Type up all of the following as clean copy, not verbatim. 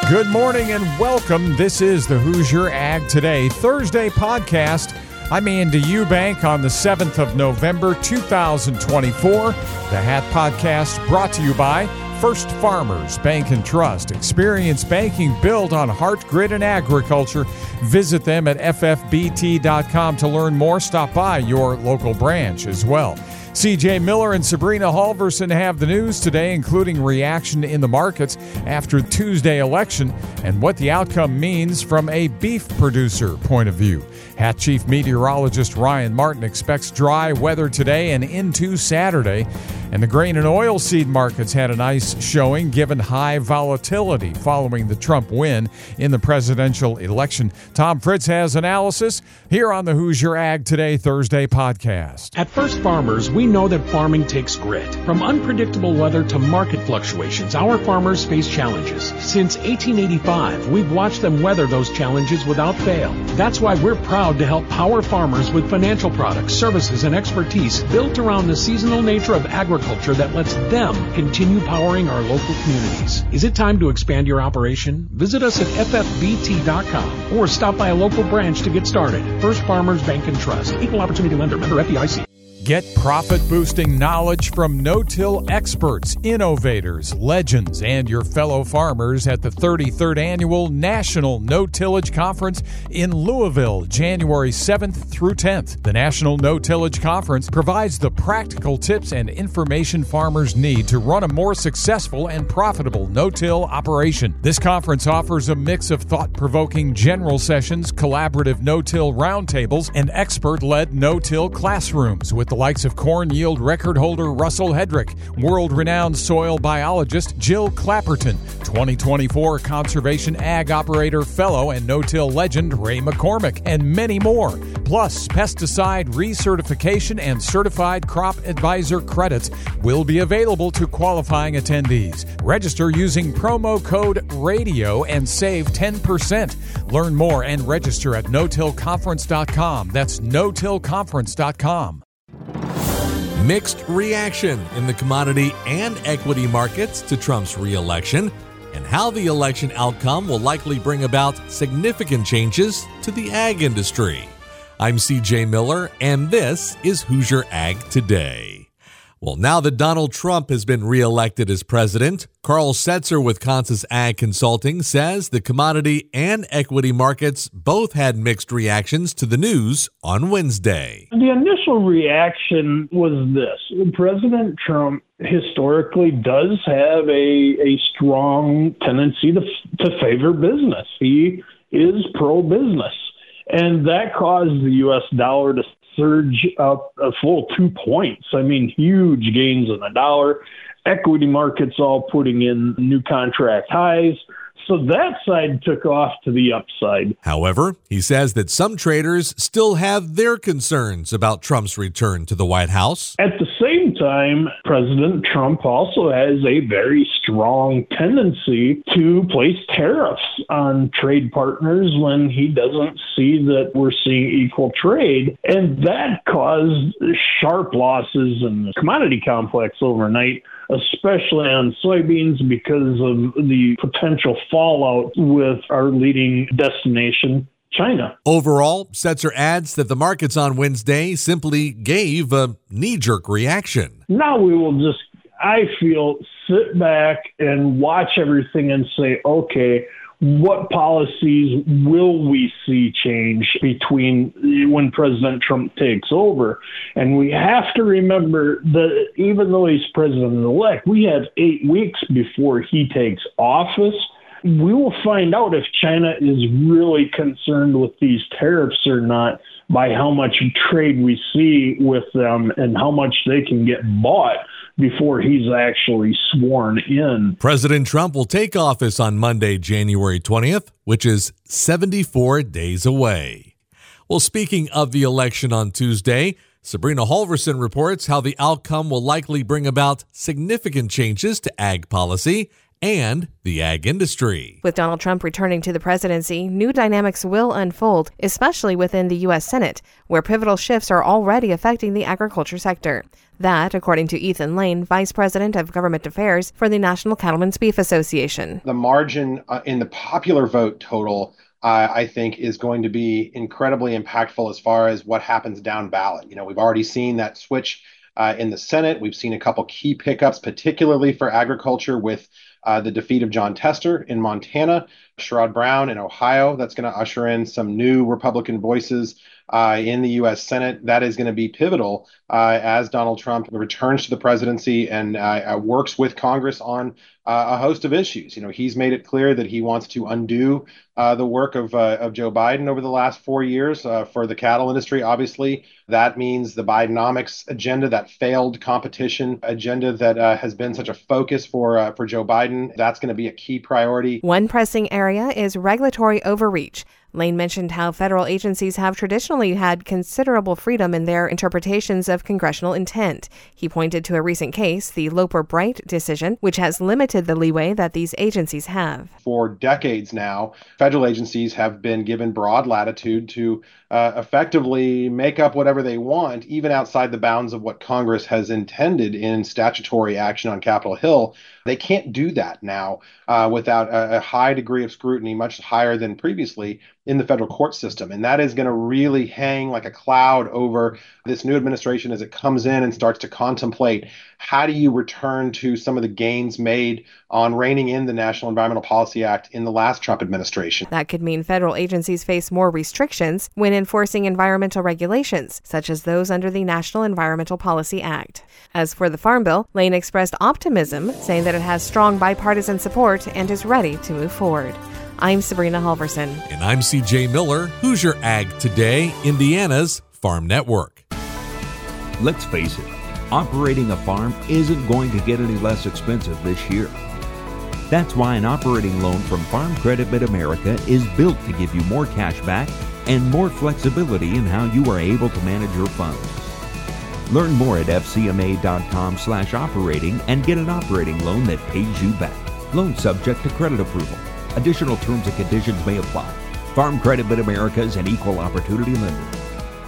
Good morning and welcome. This is the Hoosier Ag Today Thursday podcast. I'm Andy Eubank on the 7th of November, 2024. The Hat Podcast brought to you by First Farmers Bank and Trust. Experience banking built on heart, grit, and agriculture. Visit them at ffbt.com to learn more. Stop by your local branch as well. CJ Miller and Sabrina Halverson have the news today, including reaction in the markets after Tuesday election and what the outcome means from a beef producer point of view. Hat Chief Meteorologist Ryan Martin expects dry weather today and into Saturday. And the grain and oilseed markets had a nice showing given high volatility following the Trump win in the presidential election. Tom Fritz has analysis here on the Hoosier Ag Today Thursday podcast. At First Farmers, we know that farming takes grit. From unpredictable weather to market fluctuations, our farmers face challenges. Since 1885, we've watched them weather those challenges without fail. That's why we're proud to help power farmers with financial products, services, and expertise built around the seasonal nature of agriculture that lets them continue powering our local communities. Is it time to expand your operation? Visit us at ffbt.com or stop by a local branch to get started. First Farmers Bank and Trust. Equal Opportunity Lender. Member FDIC. Get profit-boosting knowledge from no-till experts, innovators, legends, and your fellow farmers at the 33rd Annual National No-Tillage Conference in Louisville, January 7th through 10th. The National No-Tillage Conference provides the practical tips and information farmers need to run a more successful and profitable no-till operation. This conference offers a mix of thought-provoking general sessions, collaborative no-till roundtables, and expert-led no-till classrooms with the likes of corn yield record holder Russell Hedrick, world-renowned soil biologist Jill Clapperton, 2024 Conservation Ag Operator Fellow and no-till legend Ray McCormick, and many more. Plus, pesticide recertification and certified crop advisor credits will be available to qualifying attendees. Register using promo code RADIO and save 10%. Learn more and register at notillconference.com. That's notillconference.com. Mixed reaction in the commodity and equity markets to Trump's re-election, and how the election outcome will likely bring about significant changes to the ag industry. I'm CJ Miller, and this is Hoosier Ag Today. Well, now that Donald Trump has been re-elected as president, Carl Setzer with Consus Ag Consulting says the commodity and equity markets both had mixed reactions to the news on Wednesday. The initial reaction was this. President Trump historically does have a strong tendency to favor business. He is pro-business. And that caused the U.S. dollar to surge up a full 2 points. I mean, huge gains in the dollar. Equity markets all putting in new contract highs. So that side took off to the upside. However, he says that some traders still have their concerns about Trump's return to the White House. At the same time, President Trump also has a very strong tendency to place tariffs on trade partners when he doesn't see that we're seeing equal trade. And that caused sharp losses in the commodity complex overnight, especially on soybeans because of the potential fallout with our leading destination, China. Overall, Setzer adds that the markets on Wednesday simply gave a knee-jerk reaction. Now we will just, I feel, sit back and watch everything and say, okay, what policies will we see change between when President Trump takes over? And we have to remember that even though he's president-elect, we have 8 weeks before he takes office. We will find out if China is really concerned with these tariffs or not by how much trade we see with them and how much they can get bought before he's actually sworn in. President Trump will take office on Monday, January 20th, which is 74 days away. Well, speaking of the election on Tuesday, Sabrina Halverson reports how the outcome will likely bring about significant changes to ag policy and the ag industry. With Donald Trump returning to the presidency, new dynamics will unfold, especially within the U.S. Senate, where pivotal shifts are already affecting the agriculture sector. That, according to Ethan Lane, Vice President of Government Affairs for the National Cattlemen's Beef Association. The margin in the popular vote total, I think, is going to be incredibly impactful as far as what happens down ballot. We've already seen that switch in the Senate. We've seen a couple key pickups, particularly for agriculture, with the defeat of Jon Tester in Montana, Sherrod Brown in Ohio. That's going to usher in some new Republican voices in the U.S. Senate. That is going to be pivotal as Donald Trump returns to the presidency and works with Congress on a host of issues. He's made it clear that he wants to undo the work of Joe Biden over the last 4 years for the cattle industry. Obviously, that means the Bidenomics agenda, that failed competition agenda that has been such a focus for Joe Biden. That's going to be a key priority. One pressing area is regulatory overreach. Lane mentioned how federal agencies have traditionally had considerable freedom in their interpretations of congressional intent. He pointed to a recent case, the Loper-Bright decision, which has limited the leeway that these agencies have. For decades now, federal agencies have been given broad latitude to effectively make up whatever they want, even outside the bounds of what Congress has intended in statutory action on Capitol Hill. They can't do that now without a high degree of scrutiny, much higher than previously in the federal court system. And that is going to really hang like a cloud over this new administration as it comes in and starts to contemplate how do you return to some of the gains made on reining in the National Environmental Policy Act in the last Trump administration. That could mean federal agencies face more restrictions when enforcing environmental regulations, such as those under the National Environmental Policy Act. As for the Farm Bill, Lane expressed optimism, saying that it has strong bipartisan support and is ready to move forward. I'm Sabrina Halverson. And I'm CJ Miller. Who's your Ag Today, Indiana's Farm Network. Let's face it, operating a farm isn't going to get any less expensive this year. That's why an operating loan from Farm Credit Mid-America is built to give you more cash back and more flexibility in how you are able to manage your funds. Learn more at fcma.com/operating and get an operating loan that pays you back. Loan subject to credit approval. Additional terms and conditions may apply. Farm Credit Mid-America is an equal opportunity lender.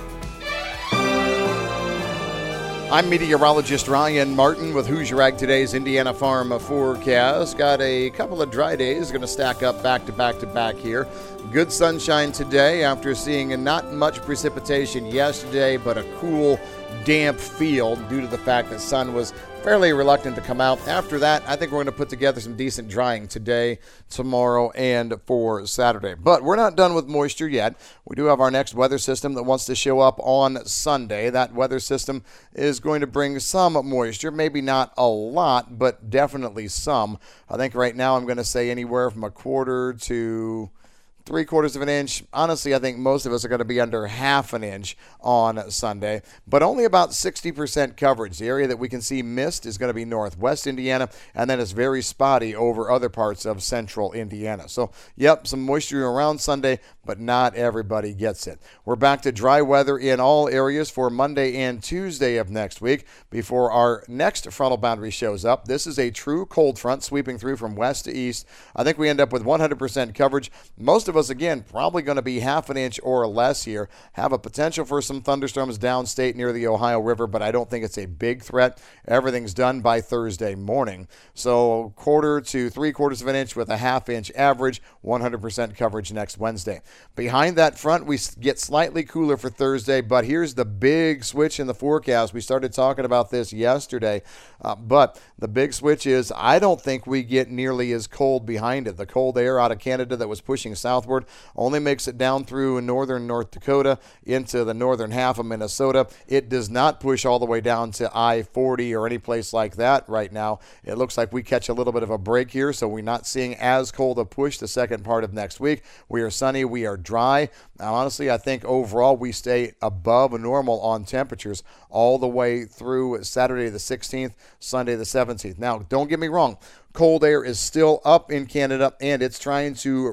I'm meteorologist Ryan Martin with Who's Your Ag Today's Indiana Farm Forecast. Got a couple of dry days, going to stack up back to back here. Good sunshine today after seeing not much precipitation yesterday, but a cool, damp field due to the fact that sun was fairly reluctant to come out. After that, I think we're going to put together some decent drying today, tomorrow, and for Saturday. But we're not done with moisture yet. We do have our next weather system that wants to show up on Sunday. That weather system is going to bring some moisture, maybe not a lot, but definitely some. I think right now I'm going to say anywhere from a quarter to 3/4 of an inch. Honestly, I think most of us are going to be under half an inch on Sunday, but only about 60% coverage. The area that we can see mist is going to be northwest Indiana, and then it's very spotty over other parts of central Indiana. So, yep, some moisture around Sunday, but not everybody gets it. We're back to dry weather in all areas for Monday and Tuesday of next week before our next frontal boundary shows up. This is a true cold front sweeping through from west to east. I think we end up with 100% coverage. Most of us, again, probably going to be half an inch or less here. Have a potential for some thunderstorms downstate near the Ohio River, but I don't think it's a big threat. Everything's done by Thursday morning. So quarter to 3/4 of an inch with a half inch average, 100% coverage next Wednesday. Behind that front, we get slightly cooler for Thursday, but here's the big switch in the forecast. We started talking about this yesterday, but the big switch is I don't think we get nearly as cold behind it. The cold air out of Canada that was pushing southward only makes it down through northern North Dakota into the northern half of Minnesota. It does not push all the way down to I-40 or any place like that right now. It looks like we catch a little bit of a break here, so we're not seeing as cold a push the second part of next week. We are sunny, we are dry. Now, honestly, I think overall we stay above normal on temperatures all the way through Saturday the 16th, Sunday the 17th. Now, don't get me wrong. Cold air is still up in Canada, and it's trying to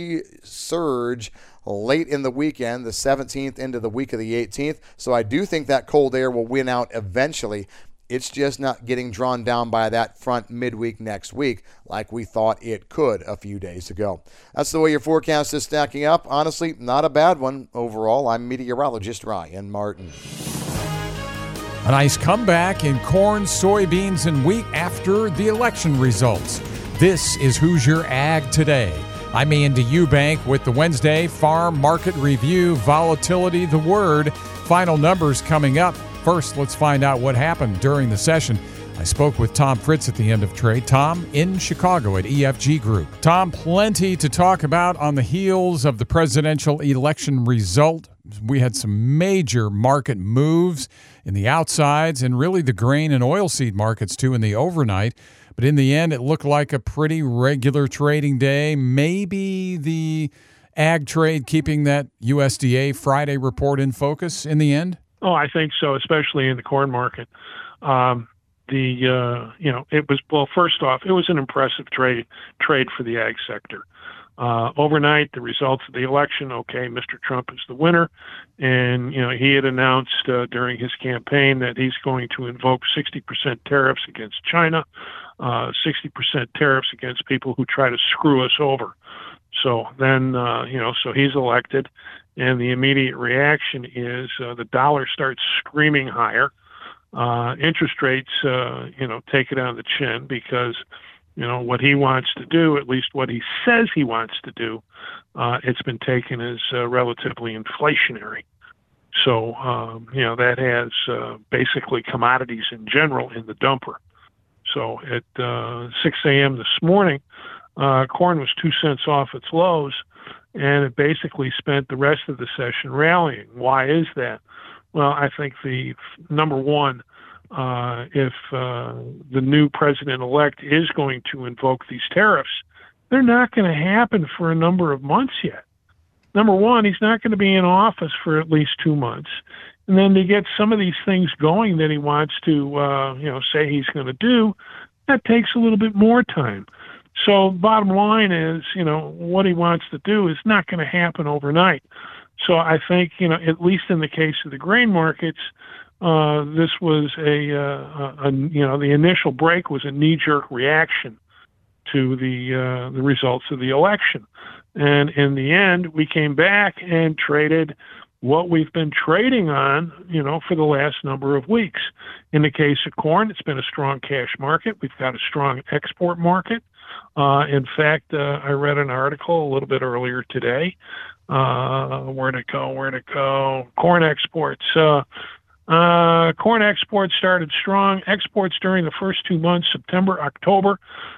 resurge late in the weekend, the 17th into the week of the 18th. So I do think that cold air will win out eventually. It's just not getting drawn down by that front midweek next week like we thought it could a few days ago. That's the way your forecast is stacking up. Honestly, not a bad one overall. I'm meteorologist Ryan Martin. A nice comeback in corn, soybeans, and wheat after the election results. This is Hoosier Ag Today. I'm Andy Eubank with the Wednesday Farm Market Review. Volatility, the word. Final numbers coming up. First, let's find out what happened during the session. I spoke with Tom Fritz at the end of trade. Tom in Chicago at EFG Group. Tom, plenty to talk about on the heels of the presidential election result. We had some major market moves in the outsides and really the grain and oilseed markets too in the overnight. But in the end, it looked like a pretty regular trading day. Maybe the ag trade keeping that USDA Friday report in focus in the end? Oh, I think so, especially in the corn market. It was, well, first off, it was an impressive trade for the ag sector. Overnight, the results of the election, okay, Mr. Trump is the winner. And, he had announced during his campaign that he's going to invoke 60% tariffs against China, 60% tariffs against people who try to screw us over. So then, so he's elected, and the immediate reaction is the dollar starts screaming higher. Interest rates, take it on the chin because, what he wants to do, at least what he says he wants to do, it's been taken as relatively inflationary. So, that has basically commodities in general in the dumper. So at 6 a.m. this morning, corn was 2 cents off its lows, and it basically spent the rest of the session rallying. Why is that? Well, I think the number one, if the new president-elect is going to invoke these tariffs, they're not going to happen for a number of months yet. Number one, he's not going to be in office for at least 2 months. And then to get some of these things going that he wants to, say he's going to do, that takes a little bit more time. So bottom line is, what he wants to do is not going to happen overnight. So I think, at least in the case of the grain markets, this was the initial break was a knee-jerk reaction to the results of the election. And in the end, we came back and traded what we've been trading on, for the last number of weeks. In the case of corn, it's been a strong cash market. We've got a strong export market. In fact, I read an article a little bit earlier today. Where'd it go? Corn exports. Corn exports started strong. Exports during the first 2 months, September, October,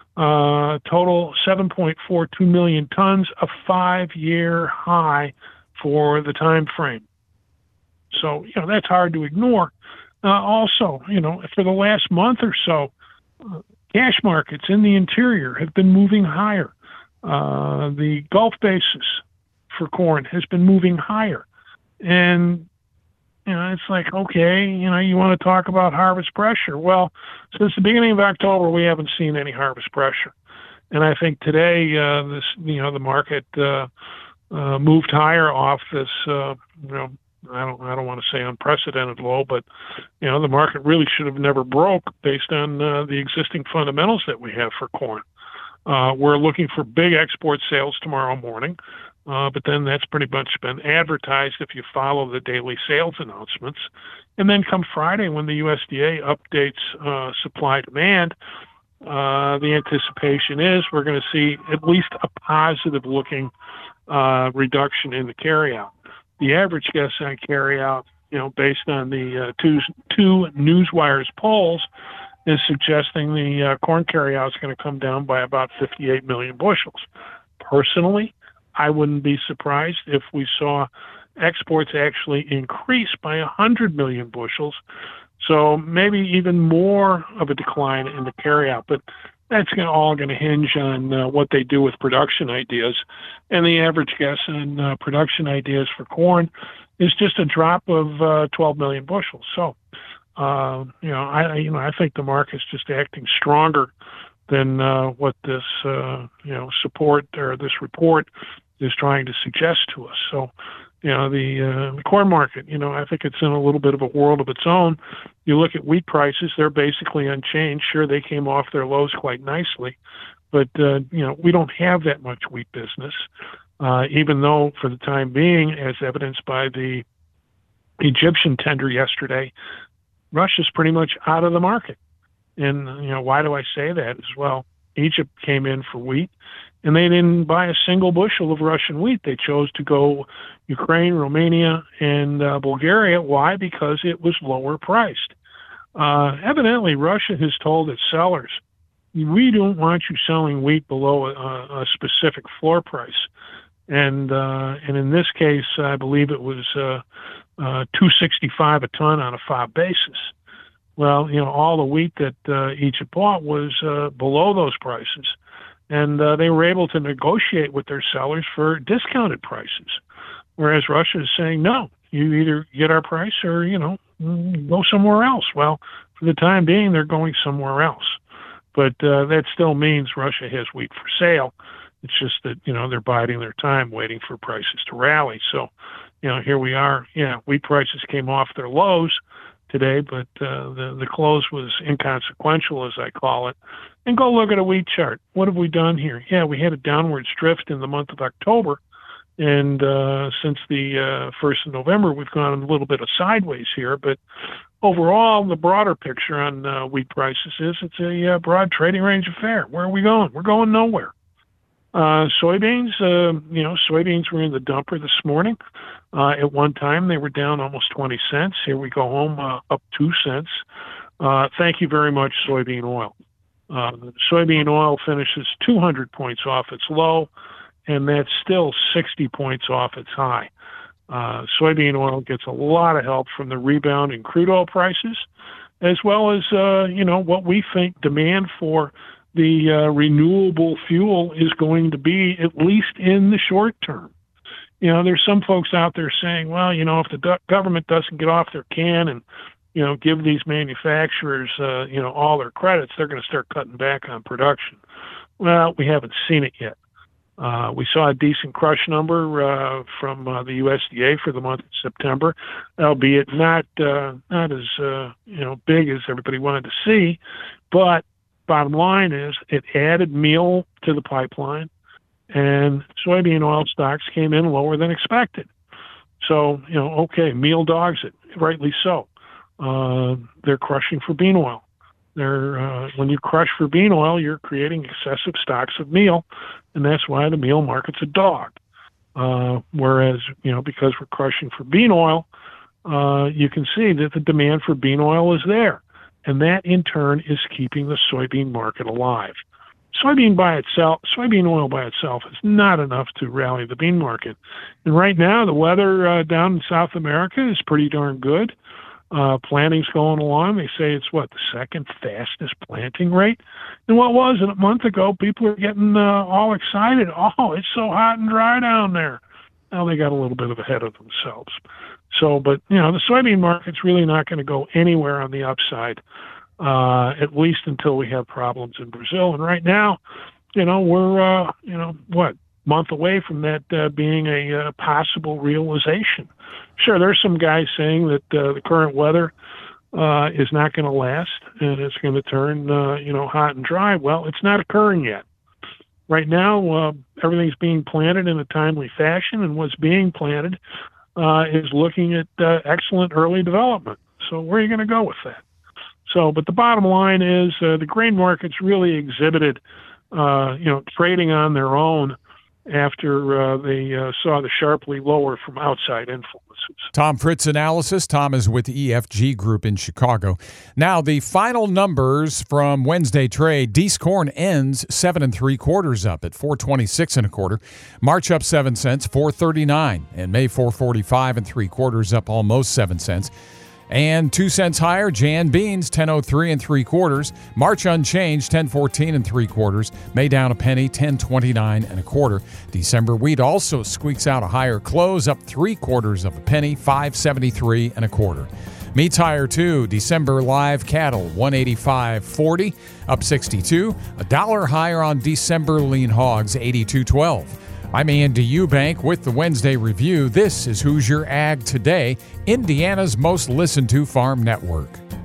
total 7.42 million tons, a 5-year high for the time frame. So, that's hard to ignore. Also, for the last month or so, cash markets in the interior have been moving higher. The Gulf basis for corn has been moving higher. And, it's like, okay, you want to talk about harvest pressure. Well, since the beginning of October, we haven't seen any harvest pressure. And I think today, the market moved higher off this, I don't want to say unprecedented low, but, the market really should have never broke based on the existing fundamentals that we have for corn. We're looking for big export sales tomorrow morning. But then that's pretty much been advertised if you follow the daily sales announcements. And then come Friday, when the USDA updates supply-demand, the anticipation is we're going to see at least a positive-looking reduction in the carryout. The average guess on carryout, based on the two Newswires polls, is suggesting the corn carryout is going to come down by about 58 million bushels. Personally, I wouldn't be surprised if we saw exports actually increase by 100 million bushels. So maybe even more of a decline in the carryout. But that's all going to hinge on what they do with production ideas. And the average guess on production ideas for corn is just a drop of 12 million bushels. So, I think the market's just acting stronger than what this, support or this report is trying to suggest to us. So, the corn market, I think it's in a little bit of a world of its own. You look at wheat prices, they're basically unchanged. Sure, they came off their lows quite nicely, but, we don't have that much wheat business, even though for the time being, as evidenced by the Egyptian tender yesterday, Russia's pretty much out of the market. And, why do I say that? As well, Egypt came in for wheat, and they didn't buy a single bushel of Russian wheat. They chose to go Ukraine, Romania, and Bulgaria. Why? Because it was lower priced. Evidently, Russia has told its sellers, we don't want you selling wheat below a specific floor price. And in this case, I believe it was $265 a ton on a FOB basis. Well, all the wheat that Egypt bought was below those prices, and they were able to negotiate with their sellers for discounted prices, whereas Russia is saying, no, you either get our price or, go somewhere else. Well, for the time being, they're going somewhere else. But that still means Russia has wheat for sale. It's just that, they're biding their time, waiting for prices to rally. So, here we are. Yeah, wheat prices came off their lows today, but the close was inconsequential, as I call it. And go look at a wheat chart. What have we done here? Yeah, we had a downwards drift in the month of October, and since the 1st of November, we've gone a little bit of sideways here. But overall, the broader picture on wheat prices is it's a broad trading range affair. Where are we going? We're going nowhere. Soybeans, soybeans were in the dumper this morning. At one time, they were down almost 20 cents. Here we go home up 2 cents. Thank you very much, soybean oil. Soybean oil finishes 200 points off its low, and that's still 60 points off its high. Soybean oil gets a lot of help from the rebound in crude oil prices, as well as, what we think demand for the renewable fuel is going to be, at least in the short term. There's some folks out there saying, well, if the government doesn't get off their can and, give these manufacturers, all their credits, they're going to start cutting back on production. Well, we haven't seen it yet. We saw a decent crush number from the USDA for the month of September, albeit not as big as everybody wanted to see. But bottom line is it added meal to the pipeline, and soybean oil stocks came in lower than expected. So, okay, meal dogs it, rightly so. They're crushing for bean oil. When you crush for bean oil, you're creating excessive stocks of meal, and that's why the meal market's a dog. Whereas, because we're crushing for bean oil, you can see that the demand for bean oil is there, and that in turn is keeping the soybean market alive. Soybean oil by itself is not enough to rally the bean market. And right now, the weather down in South America is pretty darn good. Planting's going along. They say it's the second fastest planting rate. And what was it a month ago? People are getting all excited. Oh, it's so hot and dry down there. Now they got a little bit ahead of themselves. So, but the soybean market's really not going to go anywhere on the upside, at least until we have problems in Brazil. And right now, we're month away from that being a possible realization. Sure, there's some guys saying that the current weather is not going to last and it's going to turn, hot and dry. Well, it's not occurring yet. Right now, everything's being planted in a timely fashion, and what's being planted is looking at excellent early development. So where are you going to go with that? So, but the bottom line is the grain markets really exhibited, trading on their own after they saw the sharply lower from outside influences. Tom Fritz analysis. Tom is with EFG Group in Chicago. Now, the final numbers from Wednesday trade. Dees corn ends 7 3/4 up at 426 1/4. March up 7 cents, 439, and May 445 3/4 up almost 7 cents. And 2 cents higher, Jan beans, 10.03 3/4. March unchanged, 10.14 3/4. May down a penny, 10.29 1/4. December wheat also squeaks out a higher close, up 3/4 of a penny, 5.73 1/4. Meat's higher too. December live cattle, 185.40, up 62. $1 higher on December lean hogs, 82.12. I'm Andy Eubank with the Wednesday Review. This is Hoosier Ag Today, Indiana's most listened to farm network.